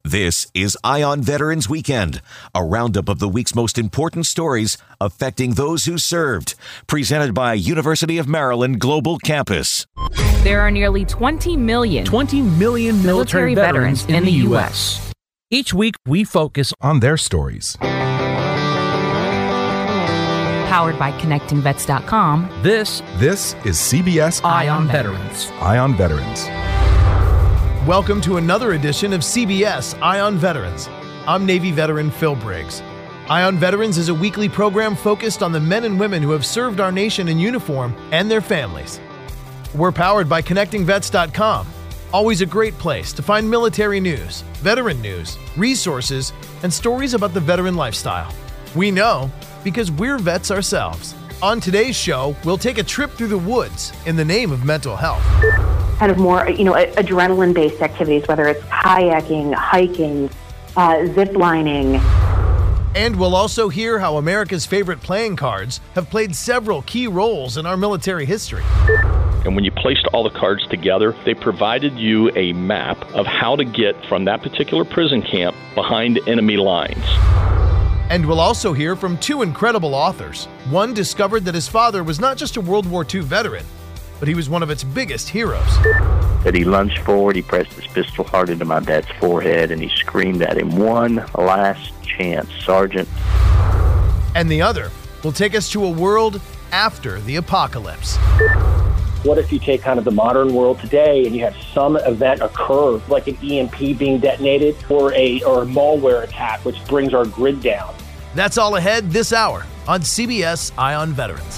This is Ion Veterans Weekend, a roundup of the week's most important stories affecting those who served. Presented by University of Maryland Global Campus. There are nearly 20 million military veterans in the U.S. Each week, we focus on their stories. Powered by ConnectingVets.com. This is CBS Ion Veterans. Ion Veterans. Welcome to another edition of CBS Ion Veterans. I'm Navy veteran Phil Briggs. Ion Veterans is a weekly program focused on the men and women who have served our nation in uniform and their families. We're powered by ConnectingVets.com. Always a great place to find military news, veteran news, resources, and stories about the veteran lifestyle. We know because we're vets ourselves. On today's show, we'll take a trip through the woods in the name of mental health. Kind of more, adrenaline-based activities, whether it's kayaking, hiking, zip lining. And we'll also hear how America's favorite playing cards have played several key roles in our military history. And when you placed all the cards together, they provided you a map of how to get from that particular prison camp behind enemy lines. And we'll also hear from two incredible authors. One discovered that his father was not just a World War II veteran, but he was one of its biggest heroes. That he lunged forward, he pressed his pistol hard into my dad's forehead, and he screamed at him, "One last chance, Sergeant." And the other will take us to a world after the apocalypse. What if you take kind of the modern world today and you have some event occur, like an EMP being detonated or a malware attack, which brings our grid down? That's all ahead this hour on CBS Ion Veterans.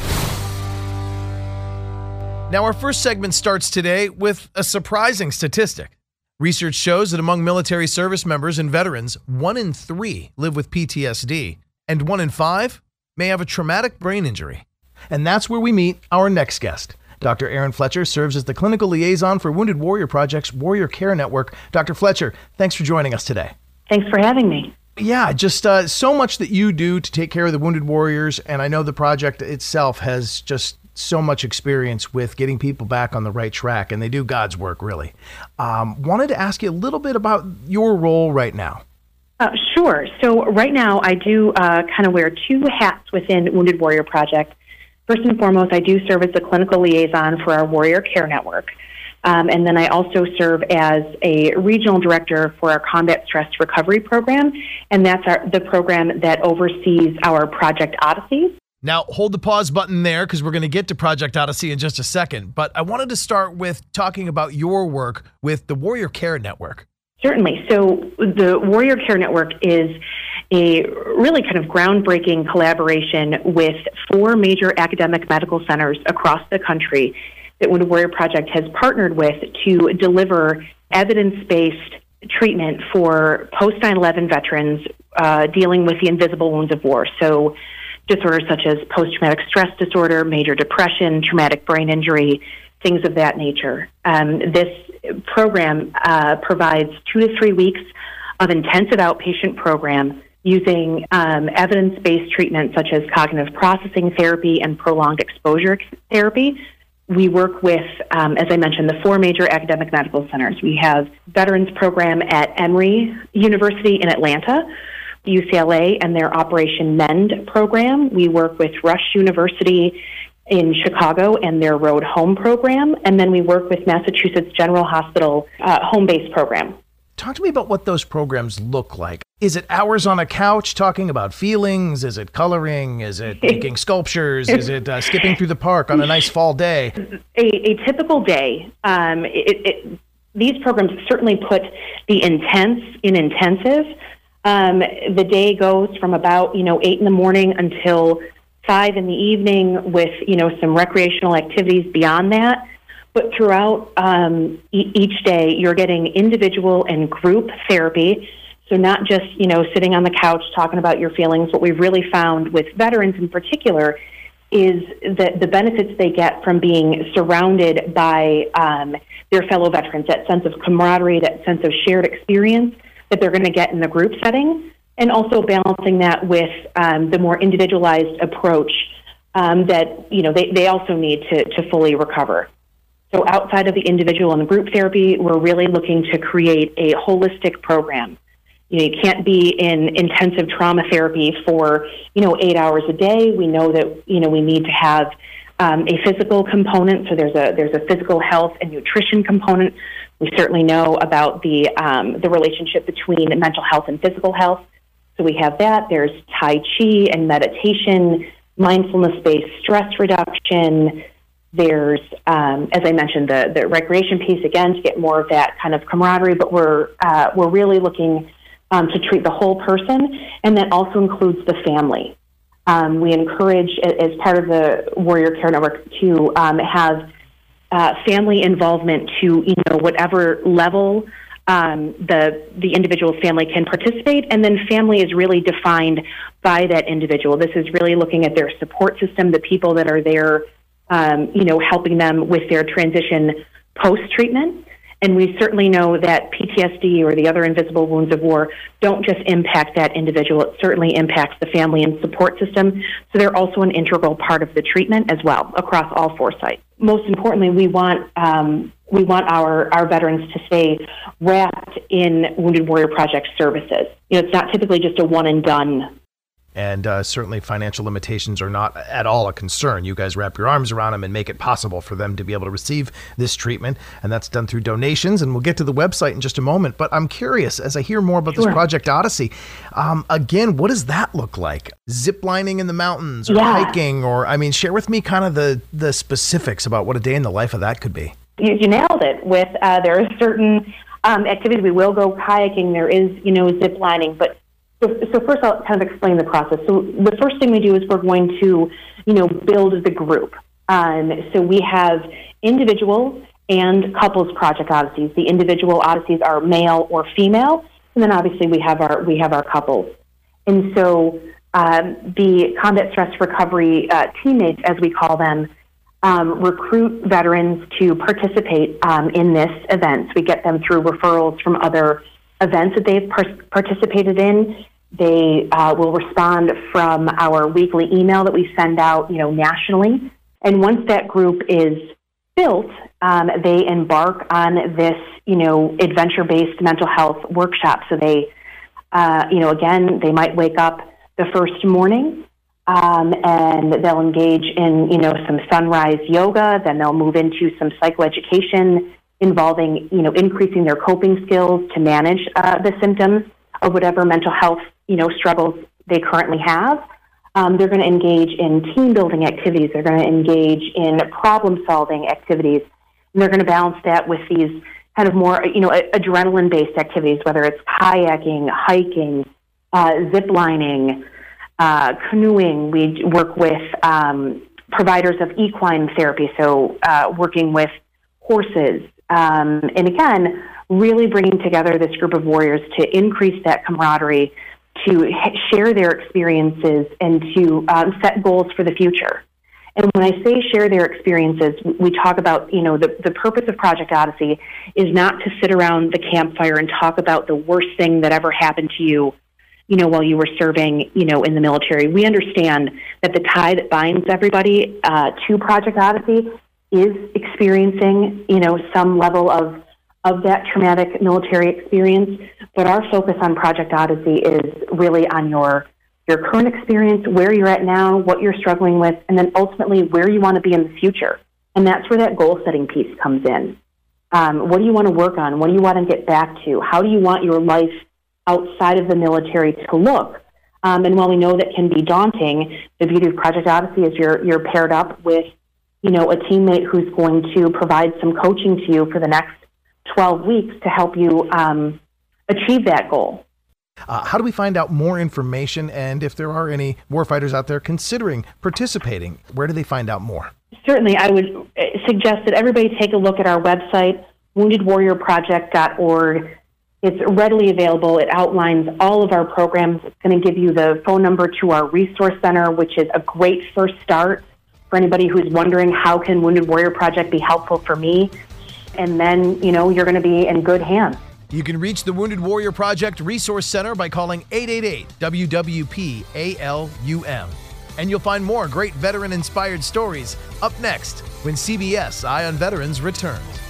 Now, our first segment starts today with a surprising statistic. Research shows that among military service members and veterans, 1 in 3 live with PTSD, and 1 in 5 may have a traumatic brain injury. And that's where we meet our next guest. Dr. Erin Fletcher serves as the clinical liaison for Wounded Warrior Project's Warrior Care Network. Dr. Fletcher, thanks for joining us today. Thanks for having me. Yeah, just so much that you do to take care of the wounded warriors, and I know the project itself has just so much experience with getting people back on the right track, and they do God's work, really. Wanted to ask you a little bit about your role right now. Sure. So right now I do kind of wear two hats within Wounded Warrior Project. First and foremost, I do serve as the clinical liaison for our Warrior Care Network. And then I also serve as a regional director for our Combat Stress Recovery Program, and that's the program that oversees our Project Odyssey. Now, hold the pause button there because we're going to get to Project Odyssey in just a second. But I wanted to start with talking about your work with the Warrior Care Network. Certainly. So the Warrior Care Network is a really kind of groundbreaking collaboration with 4 major academic medical centers across the country that Wounded Warrior Project has partnered with to deliver evidence-based treatment for post-9/11 veterans dealing with the invisible wounds of war. So disorders such as post-traumatic stress disorder, major depression, traumatic brain injury, things of that nature. This program provides 2 to 3 weeks of intensive outpatient program using evidence-based treatment such as cognitive processing therapy and prolonged exposure therapy. We work with, as I mentioned, the 4 major academic medical centers. We have veterans program at Emory University in Atlanta, UCLA, and their Operation MEND program. We work with Rush University in Chicago and their Road Home program. And then we work with Massachusetts General Hospital home-based program. Talk to me about what those programs look like. Is it hours on a couch talking about feelings? Is it coloring? Is it making sculptures? Is it skipping through the park on a nice fall day? A typical day. These programs certainly put the intense in intensive. The day goes from about 8 in the morning until 5 in the evening with some recreational activities beyond that. But throughout each day, you're getting individual and group therapy. So not just sitting on the couch talking about your feelings. What we've really found with veterans in particular is that the benefits they get from being surrounded by their fellow veterans, that sense of camaraderie, that sense of shared experience that they're going to get in the group setting, and also balancing that with the more individualized approach that they also need to fully recover. So outside of the individual and the group therapy, we're really looking to create a holistic program You can't be in intensive trauma therapy for 8 hours a day. We know that we need to have a physical component. So there's a physical health and nutrition component. We certainly know about the relationship between mental health and physical health. So we have that. There's Tai Chi and meditation, mindfulness-based stress reduction. There's, as I mentioned, the recreation piece, again, to get more of that kind of camaraderie, but we're really looking to treat the whole person, and that also includes the family. We encourage, as part of the Warrior Care Network, to have family involvement to whatever level the individual's family can participate, and then family is really defined by that individual. This is really looking at their support system, the people that are there, helping them with their transition post-treatment. And we certainly know that PTSD or the other invisible wounds of war don't just impact that individual. It certainly impacts the family and support system. So they're also an integral part of the treatment as well across all 4 sites. Most importantly, we want our veterans to stay wrapped in Wounded Warrior Project services. It's not typically just a one and done. And certainly financial limitations are not at all a concern. You guys wrap your arms around them and make it possible for them to be able to receive this treatment. And that's done through donations. And we'll get to the website in just a moment. But I'm curious, as I hear more about this Project Odyssey, again, what does that look like? Zip lining in the mountains or hiking? Or, share with me kind of the specifics about what a day in the life of that could be. You nailed it. With there are certain activities. We will go kayaking. There is, zip lining. But So first I'll kind of explain the process. So the first thing we do is we're going to, build the group. So we have individual and couples Project Odysseys. The individual Odysseys are male or female, and then obviously we have our couples. And so the combat stress recovery teammates, as we call them, recruit veterans to participate in this event. So we get them through referrals from other events that they've participated in. They will respond from our weekly email that we send out, nationally. And once that group is built, they embark on this, adventure-based mental health workshop. So they, again, they might wake up the first morning and they'll engage in, some sunrise yoga. Then they'll move into some psychoeducation involving, increasing their coping skills to manage the symptoms of whatever mental health, struggles they currently have. They're going to engage in team-building activities. They're going to engage in problem-solving activities. And they're going to balance that with these kind of more, adrenaline-based activities, whether it's kayaking, hiking, zip lining, canoeing. We work with providers of equine therapy, so working with horses. And again, really bringing together this group of warriors to increase that camaraderie, to share their experiences, and to set goals for the future. And when I say share their experiences, we talk about, the purpose of Project Odyssey is not to sit around the campfire and talk about the worst thing that ever happened to you, while you were serving, in the military. We understand that the tie that binds everybody to Project Odyssey is experiencing, some level of that traumatic military experience. But our focus on Project Odyssey is really on your current experience, where you're at now, what you're struggling with, and then ultimately where you want to be in the future. And that's where that goal-setting piece comes in. What do you want to work on? What do you want to get back to? How do you want your life outside of the military to look? And while we know that can be daunting, the beauty of Project Odyssey is you're paired up with, a teammate who's going to provide some coaching to you for the next 12 weeks to help you achieve that goal. How do we find out more information? And if there are any warfighters out there considering participating, where do they find out more? Certainly, I would suggest that everybody take a look at our website, woundedwarriorproject.org. It's readily available. It outlines all of our programs. It's going to give you the phone number to our resource center, which is a great first start for anybody who's wondering, how can Wounded Warrior Project be helpful for me? And then, you're going to be in good hands. You can reach the Wounded Warrior Project Resource Center by calling 888-WWP-ALUM. And you'll find more great veteran-inspired stories up next when CBS Eye on Veterans returns.